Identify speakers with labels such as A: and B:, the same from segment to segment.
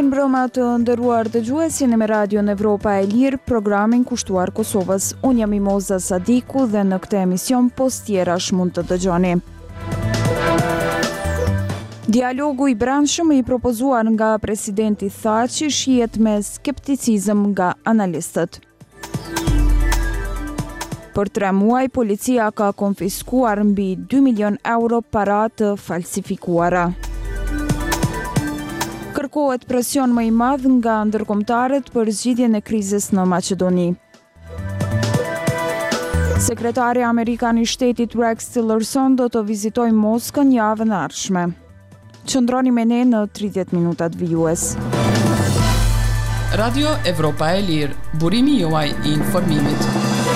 A: Mirëmbrëma të nderuar dëgjues, jeni me Radion Evropa e Lirë, programin kushtuar Kosovës. Unë jam Mimoza Sadiku dhe në këtë emision postjerash mund të dëgjoni. Dialogu i brendshëm i propozuar nga presidenti Thaçi shihet me skepticizëm nga analistët. Për 3 muaj, policia ka konfiskuar mbi 2 milion euro para të falsifikuara. Kërkohet presion më i madh nga ndërkombëtarët për zgjidhjen e krizës në Maqedoni. Sekretari Amerikan i Shtetit Rex Tillerson do të vizitojë Moskën javën e ardhshme. Qëndroni me ne në 30 minutat vijues.
B: Radio Evropa e Lirë, burimi juaj i informimit.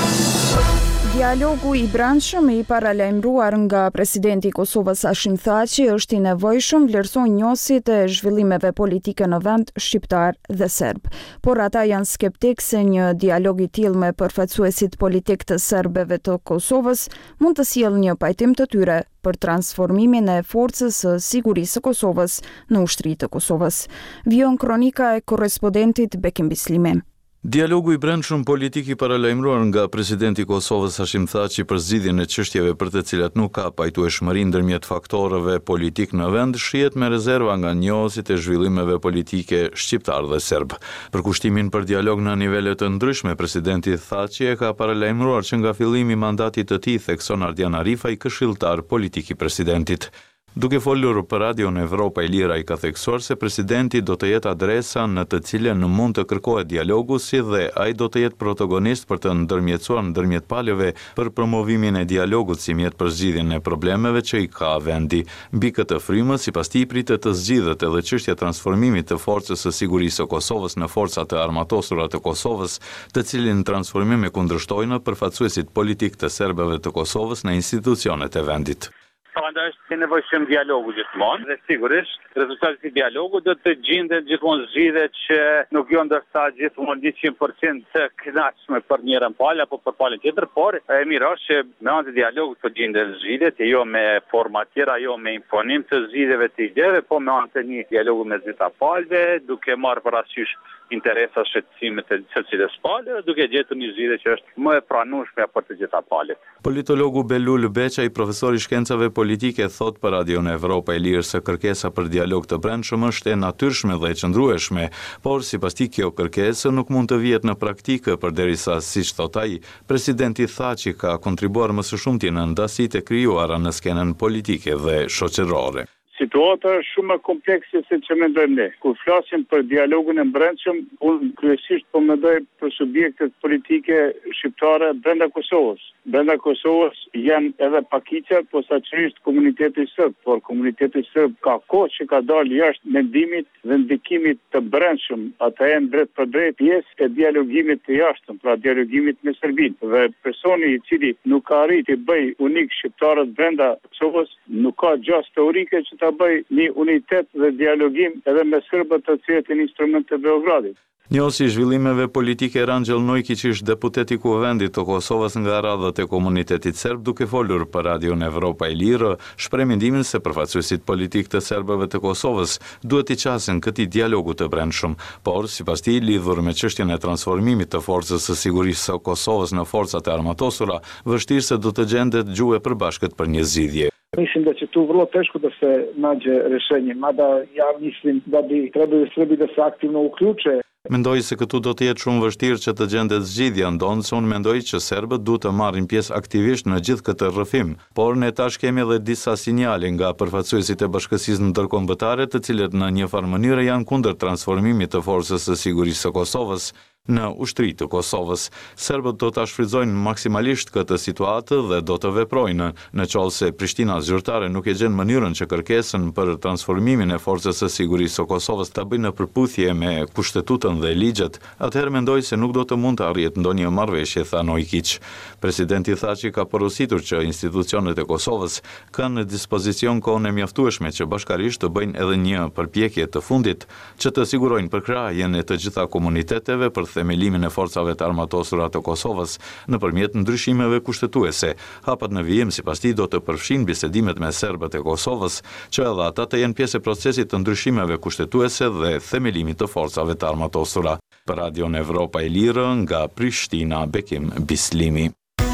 A: Dialogu i brendshëm i paralajmëruar nga presidenti i Kosovës Hashim Thaçi është i nevojshëm, vlerëson njësit e zhvillimeve politike në vend shqiptar dhe serb. Por ata janë skeptik se një dialog i tillë me përfaqësuesit politik të serbëve të Kosovës mund të sjellë një pajtim të tyre për transformimin e forcës së sigurisë së Kosovës në ushtri të Kosovës. Vijon kronika e korrespondentit Bekim Bislimi.
C: Dialogu i brendshëm politik i paralajmëruar nga presidenti i Kosovës Hashim Thaçi për zgjidhjen e çështjeve për të cilat nuk ka pajtueshmëri ndërmjet faktorëve politik në vend shihet me rezerva nga njohësit e zhvillimeve politike shqiptar dhe serb. Për kushtimin për dialog në nivele të ndryshme, presidenti Thaçi e ka paralajmëruar që nga fillimi i mandatit të tij thekson Ardian Arifaj këshilltar politik i presidentit. Duke folur për Radion Evropa e Lirë, ai ka theksuar se presidenti do të jetë adresa në të cilën mund të kërkohet dialogu, si dhe ai do të jetë protagonist për të ndërmjetësuar ndërmjet palëve për promovimin e dialogut si mjet për zgjidhjen e problemeve që i ka vendi. Mbi këtë frymë, sipas tij pritet të zgjidhet edhe çështja e transformimit të forcës së sigurisë së Kosovës në forcat e armatosura të Kosovës, të cilin transformim e kundërshtojnë përfaqësuesit politik të serbëve të Kosovës në institucionet e vendit.
D: Prandaj është nevojshëm dialogu gjithmonë dhe sigurisht rezultati i dialogut do të gjendet gjithmonë zgjidhje që nuk janë ndoshta gjithmonë 100% të kënaqshme për njërin palë apo për palën tjetër, por e mirë është që me anë të dialogut të gjendet zgjidhjet, jo me forma tjera, jo me imponim të zgjidhjeve të ideve, po me anë të një dialogu me dy palëve, duke marrë parasysh interesat shqetësimit të secilës palë, duke gjetur një zgjidhje që është më e pranueshme për të gjitha palët.
C: Politologu Belul Beçaj, profesor i shkencave politike, thot për Radion Evropa e Lirë se kërkesa për dialog të brendshëm është e natyrshme dhe e qëndrueshme, por sipas tij kjo kërkesë nuk mund të vihet në praktikë përderisa, siç thot ai, presidenti Thaçi ka kontribuar më së shumti në ndasitë e krijuara në skenën politike dhe shoqërore.
E: Situata është shumë më komplekse se që mendojmë ne. Kur flasim për dialogun e brendshëm, unë kryesisht po mendoj për subjektet politike shqiptare brenda Kosovës. Brenda Kosovës janë edhe pakiqe, posaçërisht komuniteti serb, por komuniteti serb ka kohë që ka dalë jashtë mendimit dhe ndikimit të brendshëm. Ata janë drejt për drejt pjesë e dialogimit të jashtëm, pra dialogimit me Serbinë. Dhe personi i cili nuk ka arritur të bëj unik shqiptarët brenda Kosovës, nuk ka gjasë teorike që ta bëj një unitet dhe dialogim edhe me serbët të cilët janë instrument të Beogradit.
C: Njësi zhvillimeve politike Rangjel Nojkić ishte deputet i Kuvendit të Kosovës nga radhët e komunitetit serb, duke folur për Radion Evropa e Lirë, shpreh mendimin se përfaqësuesit politik të serbëve të Kosovës duhet i qasin këtij dialogu të brendshëm, por sipas tij lidhur me çështjen e transformimit të forcës së sigurisë së Kosovës në forcat e armatosura, vështirë se do të gjendet gjuhë e përbashkët për një zgjidhje.
F: Mislim da će tu vrlo teško da se nađe rješenje, mada ja mislim da bi trebali Srbi da se aktivno uključe.
C: Mendoj se këtu do të jetë shumë vështirë që të gjendet zgjidhja, ndonë se unë mendoj që serbët duhet të marrin pjesë aktivisht në gjithë këtë rrëfim, por ne tash kemi edhe disa sinjale nga përfaqësuesit e bashkësisë ndërkombëtare, të cilët në një farë mënyrë janë kundër transformimit të forcës së sigurisë së Kosovës në ushtri të Kosovës. Serbët do ta shfrytëzojnë maksimalisht këtë situatë dhe do të veprojnë në qoftë se Prishtina zyrtare nuk e gjen mënyrën që kërkesën për transformimin e forcës së sigurisë së Kosovës ta bëjnë në përputhje me kushtetutën dhe ligjet, atëherë mendoj se nuk do të mund të arrihet ndonjë marrëveshje, tha Nojkić. Presidenti Thaçi ka porositur që institucionet e Kosovës kanë në dispozicion kohën e mjaftueshme që bashkarisht të bëjnë edhe një përpjekje të fundit që të sigurojnë përkrahjen e të gjitha komuniteteve për themelimin e forcave të armatosura të Kosovës nëpërmjet ndryshimeve kushtetuese. Hapat në vijim sipas tij do të përfshin bisedimet me serbët e Kosovës, që edhe ata të jenë pjesë e procesit të ndryshimeve kushtetuese dhe themelimit të forcave të armatosura. Për Radion Evropa e Lirë nga Prishtina, Bekim Bislimi.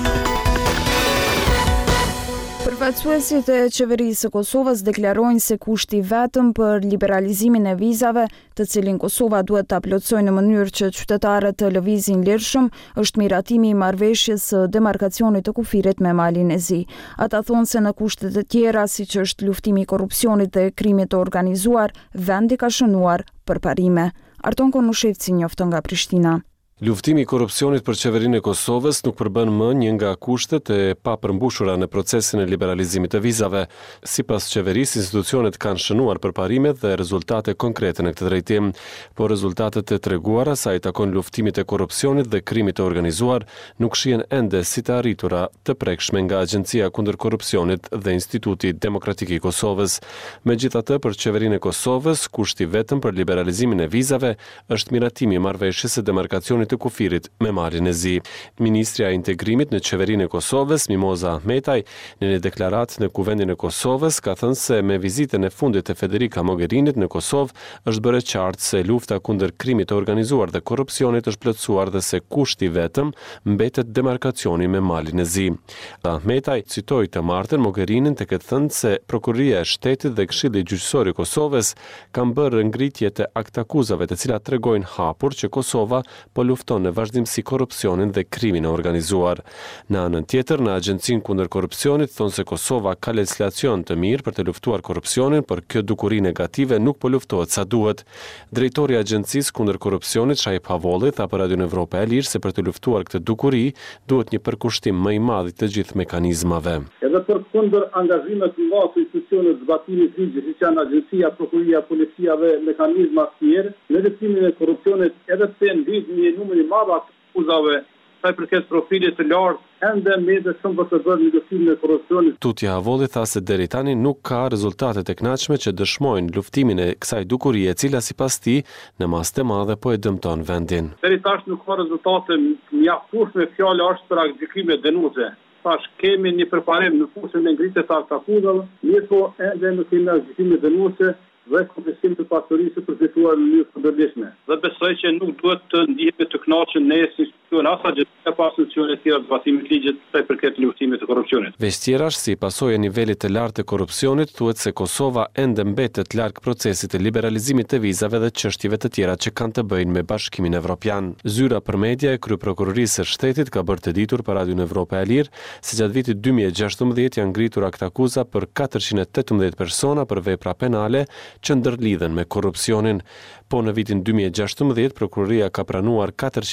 A: Përfaqësuesit e qeverisë së Kosovës deklarojnë se kushti vetëm për liberalizimin e vizave, të cilin Kosova duhet ta plotësojë në mënyrë që qytetarët të lëvizin lirshëm, është miratimi i marrëveshjes së demarkacionit të kufirit me Malin e Zi. Ata thonë se në kushtet e tjera, siç është luftimi i korrupsionit dhe krimit të organizuar, vendi ka shënuar përparime. Arton Konushevci njofton nga Prishtina.
G: Luftimi i korrupsionit për qeverinë e Kosovës nuk përbën më një nga kushtet e papërmbushura në procesin e liberalizimit të vizave. Sipas qeverisë, institucionet kanë shënuar përparimet dhe rezultate konkrete në këtë drejtim, por rezultatet e treguara sa i takon luftimit e korrupsionit dhe krimit të organizuar nuk shihen ende si të arritura të prekshme nga Agjencia kundër korrupsionit dhe Instituti Demokratik i Kosovës. Megjithatë, për qeverinë e Kosovës, kushti vetëm për liberalizimin e vizave është miratimi i marrëveshjes së demarkacionit të kufirit me Malin e Zi. Ministrja e Integrimit në qeverinë e Kosovës, Mimoza Ahmetaj, në një deklaratë në Kuvendin e Kosovës, ka thënë se me vizitën e fundit të Federica Mogherinit në Kosovë është bërë qartë se lufta kundër krimit të organizuar dhe korrupsionit është plotësuar dhe se kushti vetëm mbetet demarkacioni me Malin e Zi. Ahmetaj citoi të martën Mogherinin të ketë thënë se Prokuroria e Shtetit dhe Këshilli Gjyqësor i Kosovës kanë bërë ngritje të aktakuzave të cilat tregojnë hapur që Kosova po lufton në vazhdimsi korrupsionin dhe krimin e organizuar. Në anën tjetër, në Agjencinë kundër korrupsionit thonë se Kosova ka legislacion të mirë për të luftuar korrupsionin, por kjo dukuri negative nuk po luftohet sa duhet. Drejtori i Agjencisë kundër korrupsionit, Shajip Havolli, tha për Radion Evropa e Lirë se për të luftuar këtë dukuri duhet një përkushtim më i madh të gjithë mekanizmave.
H: Edhe për kundër angazhimet nga institucionet zbatimit ligjit, siç janë Agjencia, Prokuria, Policia dhe mekanizma të tjerë, në luftimin e korrupsionit, edhe pse një numër i madh akuzave sa i përket profilit të lartë, ende mede shumë për të bërë në luftimin e korrupsionit.
G: Tutje Havolli tha se deri tani nuk ka rezultate të kënaqshme që dëshmojnë luftimin e kësaj dukurie, e cila sipas tij në mas të madhe po e dëmton vendin.
H: Deri tash nuk ka rezultate mjaftësueshme, fjala është për gjykime dënuese. Tash kemi një përparim në fushën e ngritjes së akuzave, mirëpo ende nuk kemi gjykime dënuese dhe konfisim të pasurisë përfituar në mënyrë përditshme. Dhe besoj që nuk duhet të ndihemi të kënaqur ne si institucion as Agjencia pas institucione të tjera të zbatimit të ligjit sa i përket luftimit të korrupsionit.
G: Vestierash, si pasojë e nivelit të lartë të korrupsionit, thuhet se Kosova ende mbetet larg procesit të liberalizimit të vizave dhe çështjeve të tjera që kanë të bëjnë me Bashkimin Evropian. Zyra për media e Kryeprokurorisë së Shtetit ka bërë të ditur për Radion Evropa e Lirë se gjatë vitit 2016 janë ngritur aktakuza për 418 persona për vepra penale që ndërlidhen me korrupsionin. Po në vitin 2016, Prokuroria ka pranuar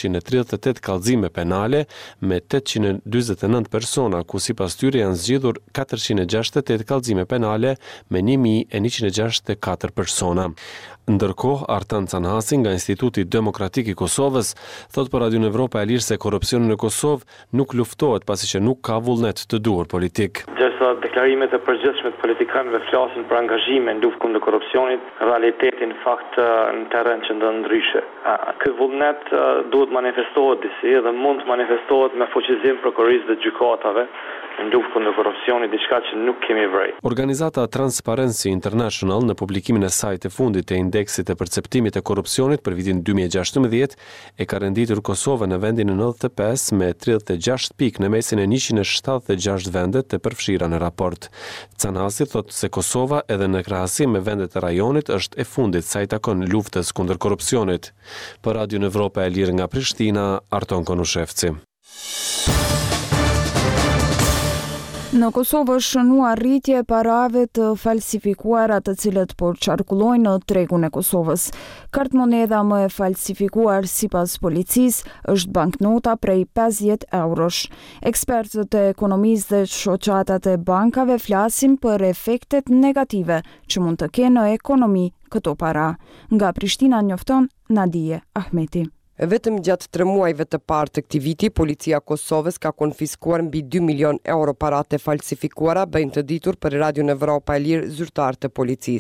G: 438 kallëzime penale me 849 persona, ku sipas tyre janë zgjidhur 468 kallëzime penale me 1164 persona. Ndërkohë, Artan Canhasi nga Instituti Demokratik i Kosovës thot për Radion Evropa e Lirë se korrupsioni në Kosovë nuk luftohet pasi që nuk ka vullnet të duhur politik.
I: Gjërsa deklarimet e përgjithshme të politikanëve flasin për angazhime në luftë kundër korrupsionit, realiteti në fakt në terren që ndon ndryshe. Ky vullnet duhet manifestohet disi dhe mund të manifestohet me fuqizim prokurorisë dhe gjykatave në luftë kundër korrupsionit, diçka që nuk kemi vrej.
G: Organizata Transparency International në publikimin e saj të fundit të indeksit të perceptimit të korrupsionit për vitin 2016 e ka renditur Kosovën në vendin e 95 me 36 pikë në mesin e 176 vendet të përfshira në raport. Canhasi thot se Kosova edhe në krahasim me vendet e rajonit është e fundit sa i takon luftës kundër korrupsionit. Për Radion Evropa e Lirë nga Prishtina, Arton Konushevci.
A: Në Kosovë është shënuar rritje parave të falsifikuara të cilët po qarkullojnë në tregun e Kosovës. Kartë monedha më e falsifikuar sipas policisë është banknota prej 50 eurosh. Ekspertët e ekonomisë dhe shoqatat e bankave flasin për efektet negative që mund të kenë në ekonomi këto para. Nga Prishtina njofton Nadije Ahmeti.
J: Vetëm gjatë 3 muajve të parë të këtij viti, policia e Kosovës ka konfiskuar mbi 2 milion euro parate falsifikuara, bëjnë të ditur për Radion Evropa e Lirë zyrtar të policisë.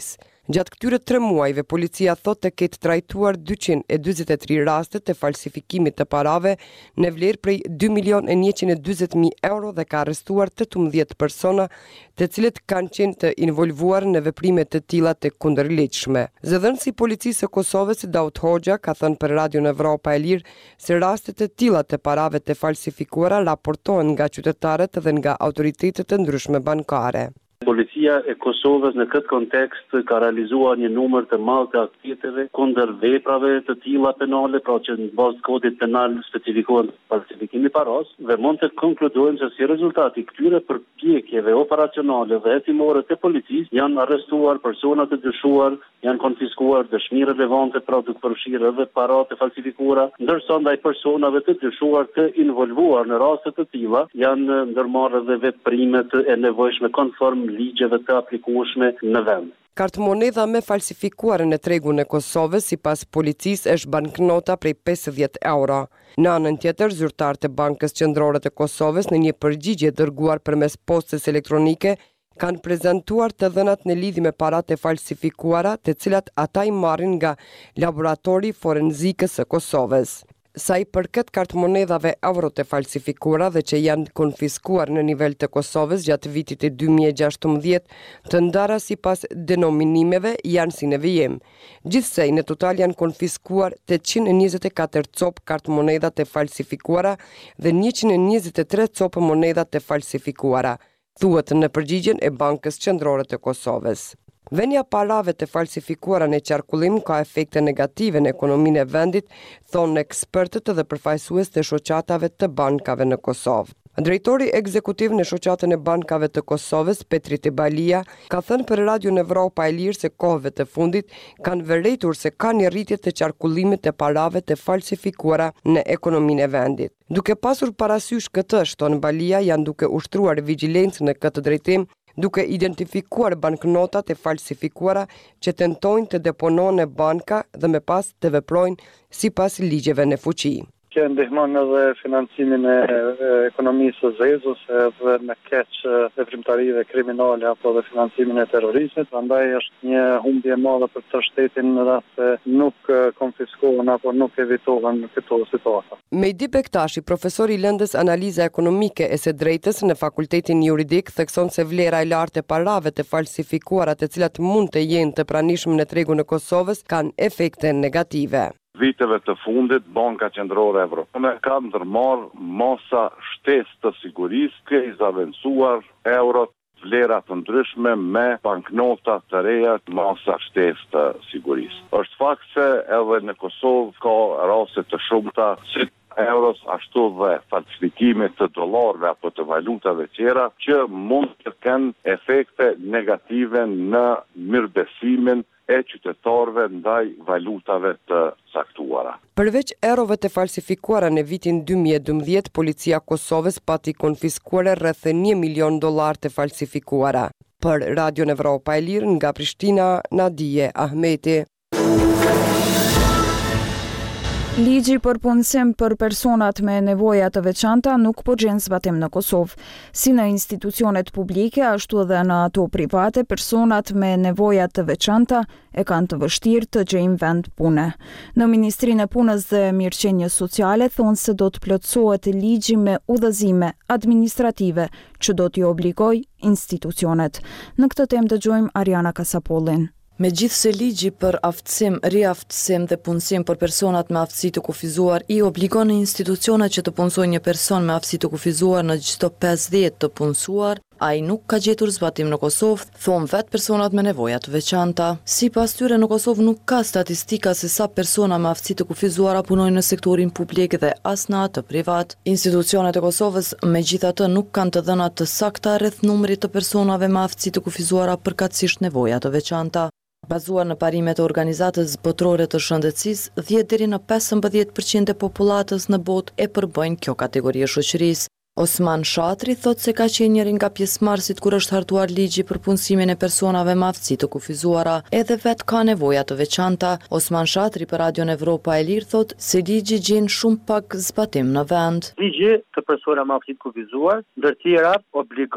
J: Gjatë këtyre 3 muajve, policia thot të ketë trajtuar 243 raste të falsifikimit të parave në vlerë prej 2.120.000 euro dhe ka arrestuar 18 persona të cilët kanë qenë të involvuar në veprime të tilla të kundërligjshme. Zëdhënësi i Policisë së Kosovës Daud Hoxha ka thënë për Radion Evropa e Lirë se raste të tilla të parave të falsifikuara raportohen nga qytetarët dhe nga autoritetet të ndryshme bankare.
K: Policia e Kosovës në këtë kontekst ka realizuar një numër të madh të aktivitete kundër veprave të tilla penale, pra që në bazë të kodit penal specifikohen falsifikimi paras, dhe mund të konkludojmë se si rezultat i këtyre përpjekjeve operacionale dhe hetimore të policisë janë arrestuar persona të dyshuar, janë konfiskuar dëshmi relevante pra duke përfshirë edhe para të falsifikuara, ndërsa ndaj personave të dyshuar të involvuar në raste të tilla janë ndërmarrë edhe veprimet e nevojshme konform ligjeve të aplikueshme në vend.
J: Kartmonedha me falsifikuar në tregun e Kosovës sipas policisë është banknota prej 50 euro. Në anën tjetër, zyrtarët e Bankës Qendrore të Kosovës në një përgjigje dërguar përmes postës elektronike kanë prezantuar të dhënat në lidhje me paratë e falsifikuara, të cilat ata i marrin nga laboratori forenzikës së Kosovës. Sa i përket kartmonedhave euro të falsifikuara dhe që janë konfiskuar në nivel të Kosovës gjatë vitit e 2016, të ndara sipas denominimeve janë si në vijim. Gjithsej, në total janë konfiskuar 824 copë kartmonedha të falsifikuara dhe 123 copë monedha të falsifikuara, thuhet në përgjigjen e Bankës Qendrore të Kosovës. Vënia parave të falsifikuara në qarkullim ka efekte negative në ekonominë e vendit, thonë ekspertët dhe përfaqësues të shoqatave të bankave në Kosovë. Drejtori ekzekutiv në shoqatën e bankave të Kosovës, Petri Tebalia, ka thënë për Radion Evropa e Lirë se kohëve të fundit kanë vërejtur se ka një rritje të qarkullimit të parave të falsifikuara në ekonominë e vendit. Duke pasur parasysh këtë, shton Balia, janë duke ushtruar vigjilencë në këtë drejtim, duke identifikuar banknotat e falsifikuara që tentojnë të deponohen në banka dhe më pas të veprojnë sipas ligjeve në fuqi.
F: Që ndihmon edhe financimin e ekonomisë së zezës edhe me keq veprimtarive kriminale apo dhe financimin e terrorizmit, prandaj është një humbje e madhe për të shtetin në rast se nuk konfiskohen apo nuk evitohen këto situata.
J: Mejdi Bektashi, profesor i lëndës analiza ekonomike e së drejtës në Fakultetin Juridik, thekson se vlera e lartë e parave të falsifikuara të cilat mund të jenë të pranishme në tregun e Kosovës kanë efekte negative.
L: Viteve të fundit, Banka Qendrore Evropiane ka ndërmarrë masa shtesë të sigurisë, ka zaventsuar eurot, vlera të ndryshme me banknota të reja, masa shtesë të sigurisë. Është fakt se edhe në Kosovë ka raste të shumta si euros, ashtu dhe falsifikimit të dollarëve apo të valutave tjera që mund të kenë efekte negative në mirëbesimin e qytetarëve ndaj valutave të caktuara.
J: Përveç eurove të falsifikuara në vitin 2012, policia Kosovës pati konfiskuar rreth $1 milion të falsifikuara. Për Radion Evropa e Lirë nga Prishtina, Nadije Ahmeti.
A: Ligji për punësim për personat me nevoja të veçanta nuk po gjen zbatim në Kosovë. Si në institucionet publike, ashtu edhe në ato private, personat me nevoja të veçanta e kanë të vështirë të gjejnë vend pune. Në Ministrinë e Punës dhe Mirëqenies Sociale thonë se do të plotësohet ligji me udhëzime administrative që do t'i obligojë institucionet. Në këtë temë dëgjojmë Ariana Kasapollin.
M: Megjithse ligji për aftësim, riaftësim dhe punësim për personat me aftësi të kufizuar i obligon institucionet që të punësojnë një person me aftësi të kufizuar në çdo 50 të punësuar, ai nuk ka gjetur zbatim në Kosovë, thonë vetë personat me nevoja të veçanta. Sipas tyre në Kosovë nuk ka statistika se sa persona me aftësi të kufizuara punojnë në sektorin publik dhe as në atë privat. Institucionet e Kosovës megjithatë nuk kanë të dhëna të sakta rreth numrit të personave me aftësi të kufizuara përkatësisht nevoja të veçanta. Bazuar në parimet e Organizatës Botërore të Shëndetësisë, 10 deri në 15% e popullatës në botë e përbëjnë kjo kategori e shoqërisë. Osman Shatri thot se ka qenë njëri nga pjesëmarrësit kur është hartuar ligji për punësimin e personave me aftësi të kufizuara, edhe vetë ka nevoja të veçanta. Osman Shatri për Radion Evropa e Lirë thot se ligji gjen shumë pak zbatim në vend.
N: Ligji të persona me aftësi të kufizuar, ndër tjera obligon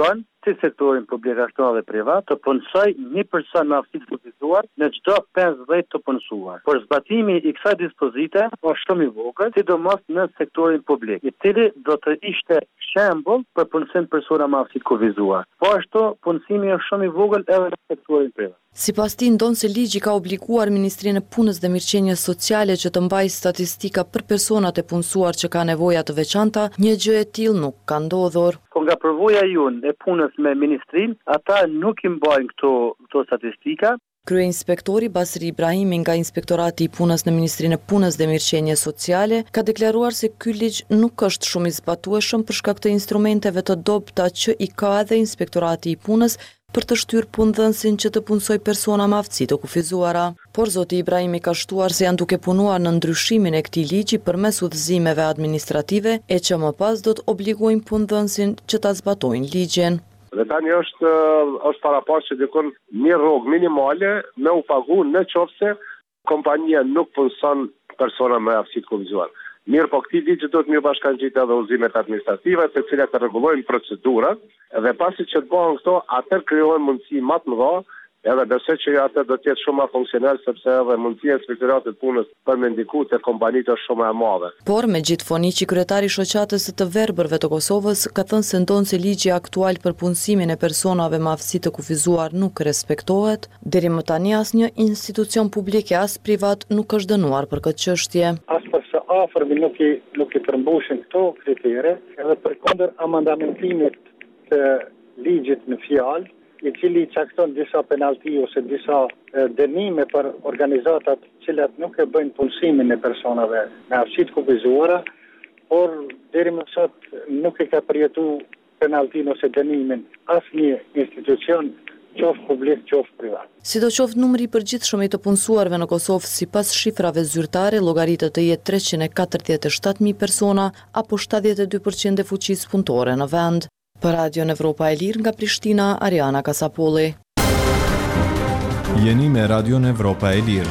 F: si sektorin publik ashtu edhe privat, të punsoj një person me aftësi të kufizuar në çdo 50 të punësuar. Por zbatimi i kësaj dispozite është shumë i vogël, sidomos në sektorin publik, i cili do të ishte shembull për punësim persona me aftësi të kufizuar. Po ashtu punësimi është shumë i vogël edhe në sektorin privat.
M: Sipas tij, ndonë se ligji ka obliguar Ministrinë e Punës dhe Mirëqenies Sociale që të mbajë statistika për personat e punësuar që ka nevoja të veçanta, një gjë e tillë nuk ka ndodhur.
F: Po nga përvoja jonë e punës me ministrinë, ata nuk i mbajnë këto statistika.
M: Kryeinspektori Basri Ibrahimi nga Inspektorati i Punës në Ministrinë e Punës dhe Mirëqenies Sociale ka deklaruar se ky ligj nuk është shumë i zbatueshëm për shkak të instrumenteve të dobta që i ka edhe Inspektorati i Punës për të shtyrë punëdhënësin që të punësoj persona me aftësi të kufizuara. Por zoti Ibrahimi ka shtuar se janë duke punuar në ndryshimin e këtij ligji përmes udhëzimeve administrative e që më pas do të obligojnë punëdhënësin që ta zbatojnë ligjin.
N: Dhe tani është parapash që dikon një rrogë minimale me u pagu në qofse kompania nuk punëson persona me aftësi të kufizuar. Mirë, po këtij ligji do të mirë bashkangjitë edhe udhëzimet administrative, të cilat të rregullojnë procedurat, dhe pasi që të bëhen këto, atëherë krijohen mundësi më të mëdha, edhe besoj që atë do të jetë shumë më funksional sepse edhe mundësia e inspektoratit të punës për me ndiku te kompanitë është shumë e madhe.
M: Por me gjithfoniqi kryetari i shoqatës së të verbërve të Kosovës ka thënë se ndonë se ligji aktual për punësimin e personave me aftësi të kufizuar nuk respektohet, deri më tani asnjë institucion publik e as privat nuk është dënuar për këtë çështje.
F: Së afërmi nuk i përmbushin këto kritere, edhe përkundër amandamentimit të ligjit në fjalë, i cili cakton disa penalti ose disa dënime për organizatat cilat nuk e bëjnë punësimin e personave me aftësi të kufizuara, por deri më sot nuk e ka përjetuar penaltin ose dënimin asnjë institucion, qoftë publik, qoftë privat.
M: Sidoqoftë numri i përgjithshëm i të punësuarve në Kosovë sipas shifrave zyrtare llogaritet të jetë 347.000 persona apo 72% e fuqisë punëtore në vend. Për Radion Evropa e Lirë nga Prishtina, Ariana Kasapolli.
O: Jeni me Radion Evropa e Lirë.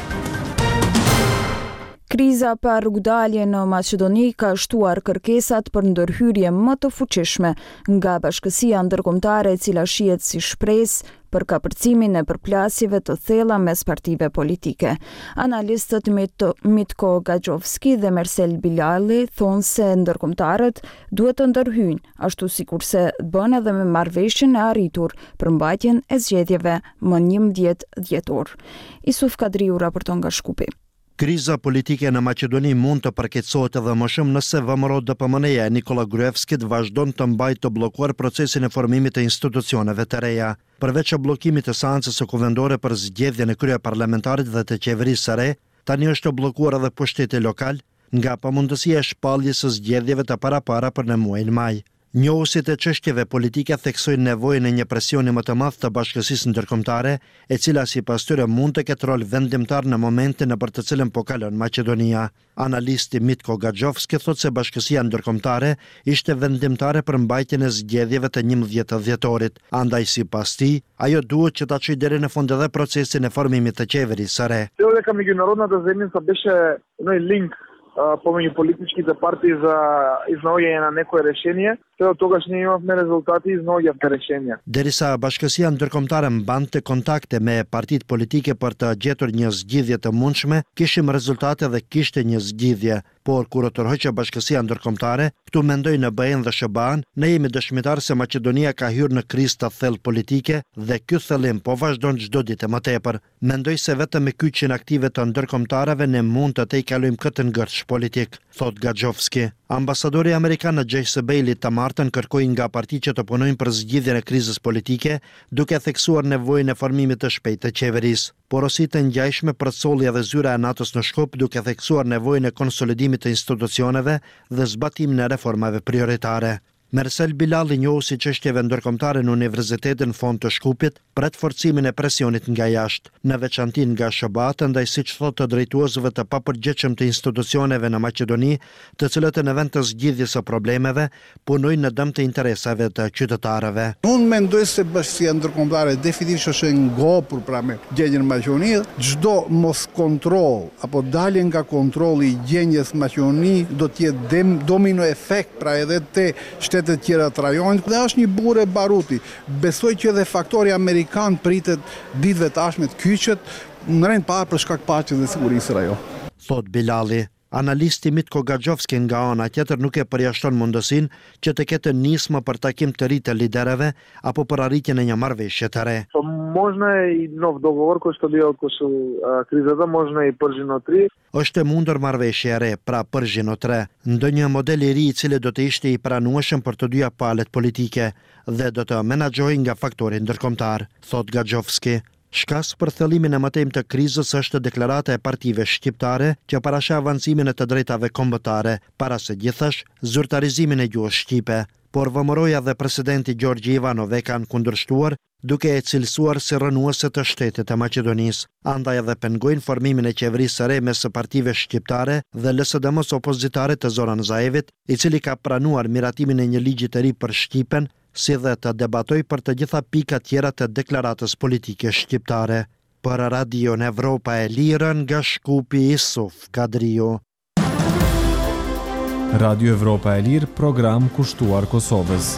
A: Kriza pa rrugdalje në Maqedoni ka shtuar kërkesat për ndërhyrje më të fuqishme nga Bashkësia Ndërkombëtare e cila shihet si shpresë për kapërcimin e përplasjeve të thella mes partive politike. Analistët Mitko Gajovski dhe Mersel Bilali thonë se ndërkombëtarët duhet të ndërhyjnë, ashtu sikurse bën edhe me marrëveshjen e arritur për mbajtjen e zgjedhjeve më 11 dhjetor. Isuf Kadriu raporton nga Shkupi.
P: Kriza politike në Maqedoni mund të përkeqësohet edhe më shumë nëse VMRO DPMN-ja e Nikola Gruevskit vazhdon të mbajë të bllokuar procesin e formimit të institucioneve të reja. Përveç bllokimit të seancës së kuvendore për zgjedhjen e kryeparlamentarit dhe të qeverisë së re, tani është bllokuar edhe pushteti lokal nga pamundësia e shpalljes së zgjedhjeve të parapara për në muajin maj. Njohësit e çështjeve politike theksojnë nevojën e një presioni më të madh të Bashkësisë Ndërkombëtare, e cila sipas tyre mund të ketë rol vendimtar në momentin nëpër të cilën po kalon Maqedonia. Analisti Mitko Gajovski thotë se Bashkësia Ndërkombëtare ishte vendimtare për mbajtjen e zgjedhjeve të 11 dhjetorit. Andaj sipas tij, ajo duhet që ta çojë deri në fund edhe procesin e formimit të qeverisë së re.
Q: Ka международната заедница беше линк помеѓу политичките партии за изнаоѓање на некое решение, тоа тогаш не имавме резултати и изнаоѓавме решенија.
P: Derisa Bashkësia Ndërkombëtare mbante kontakte me partitë politike për të gjetur një zgjidhje të mundshme, kishim rezultate dhe kishte një zgjidhje. Por kur u tërhoqë Bashkësia Ndërkombëtare, këtu mendoj në BE-n dhe SHBA-n, ne jemi dëshmitar se Maqedonia ka hyrë në krizë të thellë politike dhe ky thellim po vazhdon çdo ditë më tepër. Mendoj se vetëm me kyçin aktive të ndërkombëtarëve ne mund të tejkalojmë këtë ngërç politik, thot Gajovski. Ambasadori amerikan në Gjejse Bejli të martën kërkoi nga partitë që të punojnë për zgjidhjen e krizës politike, duke theksuar nevojën e formimit të shpejtë të qeverisë. Porositë e ngjajshme përcolli edhe zyra e NATO-s në Shkup, duke theksuar nevojën e konsolidimit të institucioneve dhe zbatimin e reformave prioritare. Mersel Bilali, njohuesi çështjeve ndërkombëtare në Universitetin Fond të Shkupit, pret forcimin e presionit nga jashtë, në veçanti nga SHBA-t, ndaj siç thotë të drejtuesve të papërgjegjshëm të institucioneve në Maqedoni, të cilët në vend të zgjidhjes së problemeve punojnë në dëm të interesave të qytetarëve.
R: Unë mendoj se Bashkësia Ndërkombëtare definitivisht është e ngopur pra me gjendjen e Maqedonisë. Çdo mos kontroll apo dalje nga kontrolli i gjendjes Maqedoni do të jetë domino efekt, pra edhe te shtetet tjera të rajonit dhe është një burë e baruti. Besoj që edhe faktori amerikan pritet ditëve tashme të kyçet në rend parë për shkak paqes dhe sigurisë së rajonit.
P: Thot Bilali. Analisti Mitko Gaxhovski nga ana tjetër nuk e përjashton mundësinë që të ketë nismë për takim të ri të lidereve apo për arritjen e një marrëveshje të re.
Q: Можно и нов договор кој што биел со кризата, можно и пржинотри.
P: Është e mundur marrëveshje e re, pra përzhinotre, ndonjë model i ri i cili do të ishte i pranueshëm për të dyja palët politike dhe do të menaxhojë nga faktori ndërkombëtar, thot Gaxhovski. Shkas për thellimin e mëtejmë të krizës është deklarata e partive shqiptare që parasha avancimin e të drejtave kombëtare, para së gjithash zyrtarizimin e gjuhës shqipe. Por Vëmëroja dhe presidenti Gjorgji Ivanov e kanë kundërshtuar, duke e cilësuar si rënuese të shtetit e Maqedonisë. Andaj edhe pengojnë formimin e qeverisë së re mes së partive shqiptare dhe LSDM-s opozitare të Zoran Zaevit, i cili ka pranuar miratimin e një ligji të ri për Shqipen, si dhe të debatoj për të gjitha pikat tjera të deklaratës politike shqiptare. Për Radion Evropa e Lirë nga Shkupi Isuf Kadriu.
O: Radio Evropa e Lirë, program kushtuar Kosovës.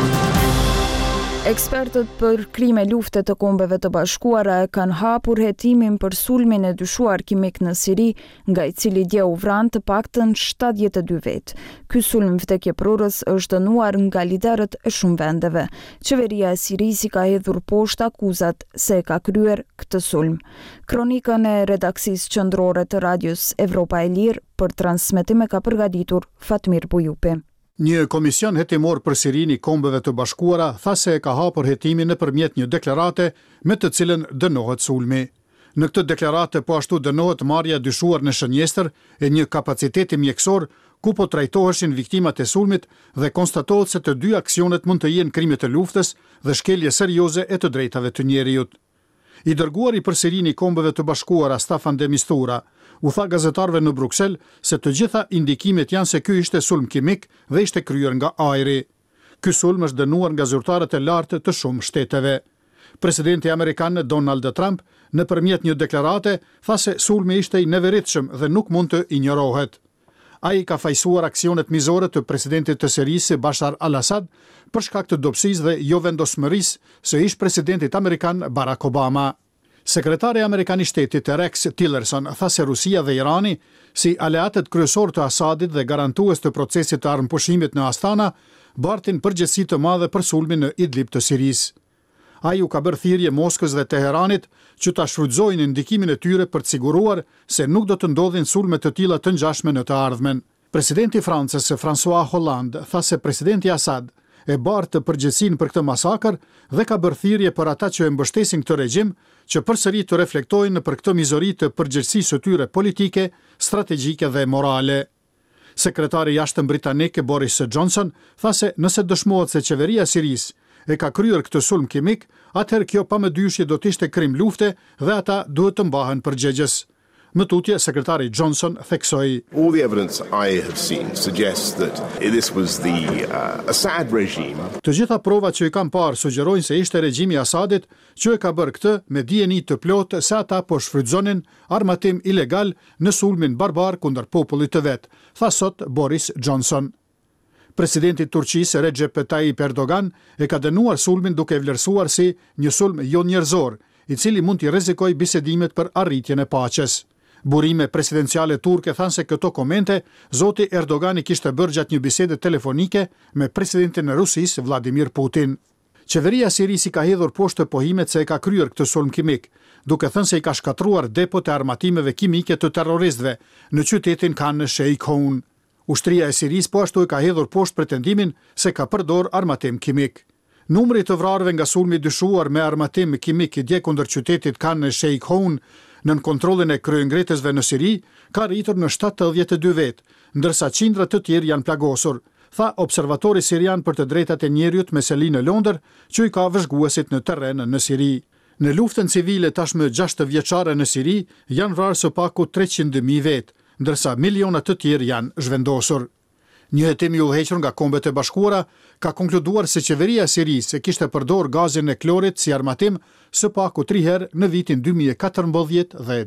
A: Ekspertët për krime lufte të Kombeve të Bashkuara e kanë hapur hetimin për sulmin e dyshuar kimik në Siri, nga i cili dje u vran të paktën 72 vet. Ky sulm vdekjeprurës është dënuar nga liderët e shumë vendeve. Qeveria e Sirisë ka hedhur poshtë akuzat se ka kryer këtë sulm. Kronikën e redaksisë qendrore të Radios Evropa e Lirë për transmetim e ka përgatitur Fatmir Bujupi.
S: Një komision hetimor për Sirinë i Kombeve të Bashkuara tha se e ka hapur hetimin nëpërmjet një deklarate me të cilën dënohet sulmi. Në këtë deklarate po ashtu dënohet marrja dyshuar në shënjestër e një kapaciteti mjekësor ku po trajtoheshin viktimat e sulmit dhe konstatohet se të dy aksionet mund të jenë krime të luftës dhe shkelje serioze e të drejtave të njerëzit. I dërguari për Sirinë i Kombeve të Bashkuara Staffan de Mistura u tha gazetarëve në Bruksel se të gjitha indikimet janë se ky ishte sulm kimik dhe ishte kryer nga ajri. Ky sulm është dënuar nga zyrtarët e lartë të shumë shteteve. Presidenti amerikan Donald Trump nëpërmjet një deklarate tha se sulmi ishte i neveritshëm dhe nuk mund të injorohet. Ai ka fajsuar aksionet mizore të presidentit të Sirisë Bashar al-Assad për shkak të dobësisë dhe jo vendosmërisë së ish presidentit amerikan Barack Obama. Sekretari amerikan i shtetit Rex Tillerson tha se Rusia dhe Irani, si aleatët kryesor të Asadit dhe garantues të procesit të armëpushimit në Astana, bartin përgjegjësi të madhe për sulmin në Idlib të Sirisë. Ai u ka bërë thirrje Moskës dhe Teheranit që ta shfrytëzojnë ndikimin e tyre për të siguruar se nuk do të ndodhin sulme të tilla të ngjashme në të ardhmen. Presidenti i Francës, François Hollande, tha se presidenti Assad e bartë përgjegjësinë për këtë masakër dhe ka bërë thirrje për ata që e mbështesin këtë regjim që përsëri të reflektojnë për këtë mizori të përgjegjësisë së tyre politike, strategjike dhe morale. Sekretari i jashtëm britanik Boris Johnson tha se nëse dëshmohet se qeveria e Sirisë e ka kryer këtë sulm kimik, atëherë kjo pamë dyshje do të ishte krim lufte dhe ata duhet të mbahen përgjegjës. Më tutje, sekretari Johnson theksoi.
T: All the evidence I have seen suggests that this was the Assad regime.
S: Të gjitha provat që i kam parë sugjerojnë se ishte regjimi i Asadit që e ka bërë këtë me dijeni të plotë se ata po shfrytëzonin armatim ilegal në sulmin barbar kundër popullit të vet, tha sot Boris Johnson. Presidenti i Turqisë Recep Tayyip Erdogan e ka dënuar sulmin duke vlerësuar si një sulm jo njerëzor, i cili mund t'i rrezikojë bisedimet për arritjen e paqes. Burime presidenciale turke thanë se këto komente zoti Erdogani kishte bërë gjatë një bisede telefonike me presidentin e Rusisë Vladimir Putin. Qeveria e Sirisë ka hedhur poshtë pohimet se e ka kryer këtë sulm kimik, duke thënë se i ka shkatruar depot e armatimeve kimike të terroristëve në qytetin Khan Sheikhoun. Ushtria e Sirisë po ashtu i ka hedhur poshtë pretendimin se ka përdor armatim kimik. Numri të vrarëve nga sulmi dyshuar me armatim kimik i dje kundër qytetit Khan Sheikhoun nën kontrollin e kryengretësve në Siri ka rritur në 72 vet, ndërsa qindra të tjerë janë plagosur, tha observatori sirian për të drejtat e njerëzit me seli në Londër, që i ka vëzhguesit në terren në Siri. Në luftën civile tashmë 6 vjeçare në Siri janë vrarë së paku 300.000 vet, ndërsa miliona të tjerë janë zhvendosur. Një hetim i udhëhequr nga Kombet e Bashkuara ka konkluduar se qeveria e Sirisë kishte përdor gazin e klorit si armatim së paku 3 herë në vitin 2014 dhe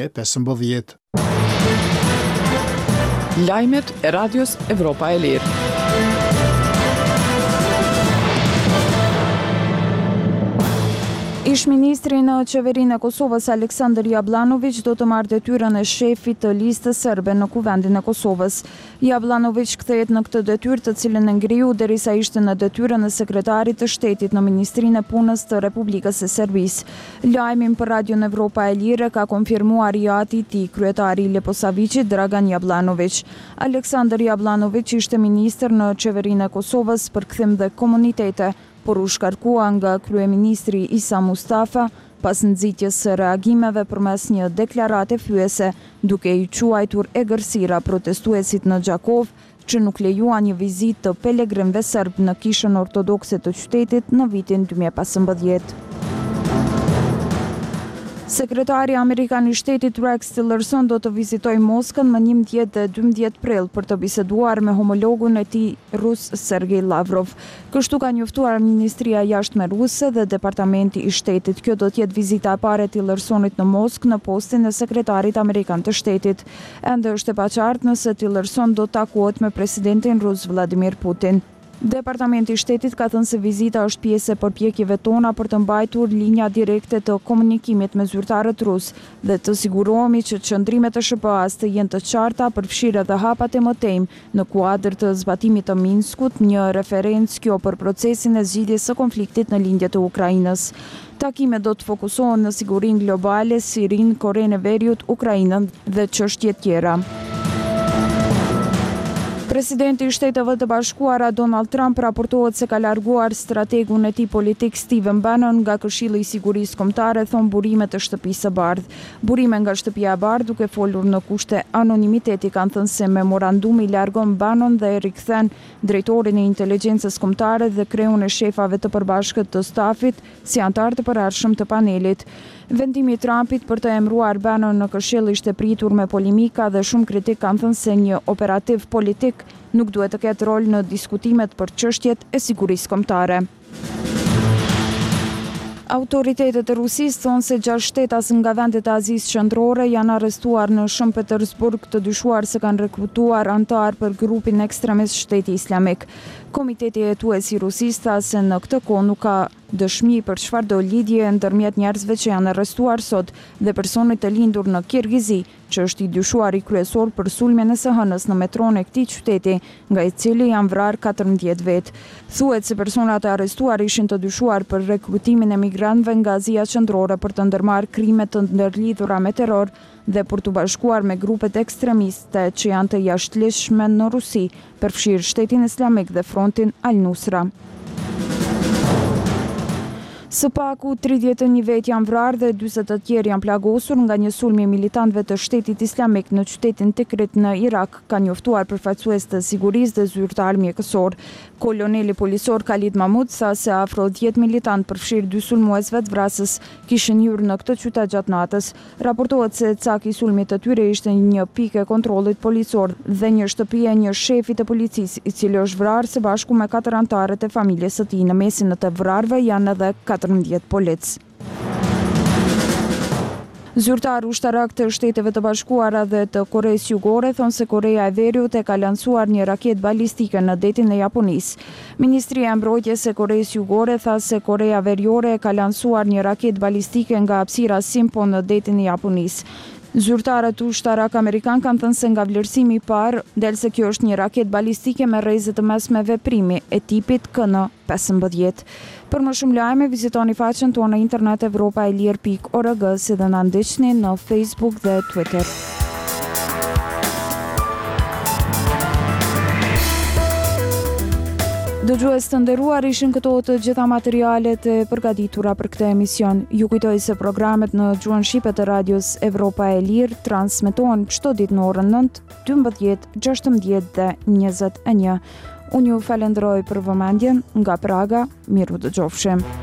S: 2015.
B: Lajmet e Radios Evropa e Lirë.
A: Ish-ministri në qeverinë e Kosovës Aleksandar Jablanović do të marrë detyrën e shefit të listës serbe në kuvendin e Kosovës. Jablanović kthehet në këtë detyrë të cilën e ngriu derisa ishte në detyrën e sekretarit të shtetit në Ministrinë e Punës të Republikës së Serbisë. Lajmin për Radion Evropa e Lirë ka konfirmuar i ati i tij, kryetari i Leposavićit Dragan Jablanović. Aleksandar Jablanović ishte ministër në qeverinë e Kosovës për kthim dhe komunitete, por u shkarkua nga kryeministri Isa Mustafa pas nxitjes së reagimeve përmes një deklarate fyese, duke i quajtur egërsira protestuesit në Gjakov, që nuk lejuan një vizitë të pelegrimëve serb në kishën ortodokse të qytetit në vitin 2015. Sekretari Amerikan i Shtetit Rex Tillerson do të vizitojë Moskën më 11 dhe 12 prill për të biseduar me homologun e tij rus Sergej Lavrov. Kështu ka njoftuar Ministria e Jashtme ruse dhe Departamenti i Shtetit. Kjo do të jetë vizita e parë e Tillersonit në Moskë në postin e sekretarit amerikan të Shtetit. Ende është e paqartë nëse Tillerson do të takohet me presidentin rus Vladimir Putin. Departamenti i Shtetit ka thënë se vizita është pjesë e përpjekjeve tona për të mbajtur linja direkte të komunikimit me zyrtarët rus dhe të sigurohemi që qëndrimet e SHPA-s të jenë të qarta, përfshirë edhe hapat e mëtejmë në kuadër të zbatimit të Minskut, një referencë kjo për procesin e zgjidhjes së konfliktit në lindjet e Ukrainës. Takimet do të fokusohen në sigurinë globale, Sirinë, Korenë e Veriut, Ukrainën dhe çështje tjera. Presidenti i Shteteve të Bashkuara Donald Trump raportohet se ka larguar strategun e tij politik Stephen Bannon nga Këshilli i Sigurisë Kombëtare, thon burime të Shtëpisë së Bardhë. Burime nga Shtëpia e Bardhë, duke folur në kushte anonimiteti, kanë thënë se memorandumi largon Bannon dhe e rikthen drejtorin e inteligjencës kombëtare dhe kreun e shefave të përbashkët të stafit si antar të përhershëm të panelit. Vendimi i Trumpit për të emëruar Bannon në Këshill ishte pritur me polemika dhe shumë kritik kanë thënë se një operativ politik nuk duhet të ketë rol në diskutimet për çështjet e sigurisë kombëtare. Autoritetet e Rusisë thonë se 6 shtetas nga vendet e Azisë Qendrore janë arrestuar në Shën Petersburg të dyshuar se kanë rekrutuar antar për grupin ekstremist Shteti Islamik. Komiteti hetues i Rusisë tha se në këtë kohë nuk ka dëshmi për çfarëdo lidhje ndërmjet njerëzve që janë arrestuar sot dhe personit të lindur në Kirgizi, që është i dyshuar i kryesor për sulmin e së hënës në metron e këtij qyteti, nga i cili janë vrarë 14 vetë. Thuhet se personat e arrestuar ishin të dyshuar për rekrutimin e migrantëve nga Azia Qendrore për të ndërmarrë krime të ndërlidhura me terror dhe për të bashkuar me grupet ekstremiste që janë të jashtëligjshme në Rusi, përfshirë Shtetin Islamik dhe Frontin Al-Nusra. Së paku 31 vetë janë vrarë dhe 40 të tjerë janë plagosur nga një sulm i militantëve të Shtetit Islamik në qytetin Tikrit në Irak, ka njoftuar përfaqësues të sigurisë dhe zyrtar mjekësor. Koloneli policor Khalid Mahmud sa se afro 10 militantë përfshirë 2 sulmuesve të vrasës kishin hyrë në këtë qytet gjatë natës. Raportohet se cak i sulmit të tyre ishte një pikë e kontrollit policor dhe një shtëpi e një shefi të policisë, i cili është vrarë së bashku me 4 anëtarët e familjes së tij. Në mesin e të vrarëve janë edhe 14 polic. Zyrtar ushtarak të Shteteve të Bashkuara dhe të Koreas Jugore thonë se Korea e Veriut e ka lancuar një raketë balistike në detin e Japonisë. Ministria e Mbrojtjes e Koreas Jugore tha se Korea Veriore e ka lancuar një raketë balistike nga hapësira Sinpo në detin e Japonisë. Zyrtarët ushtarak amerikan kanë thënë se nga vlerësimi i parë, del se kjo është një raketë balistike me rrezë të mesme veprimi e tipit KN-15. Për më shumë lajme, vizitoni faqen tonë në internet evropaelir.org, si dhe na ndiqni në Facebook dhe Twitter. Dëgjues të nderuar, ishin këto të gjitha materialet e përgatitura për këtë emision. Ju kujtoj se programet në gjuhën shqipe të radios Evropa e Lirë transmetohen çdo ditë në orën 9, 12, 16 dhe 21. Unë ju falenderoj për vëmendjen nga Praga, miru dëgjofshim.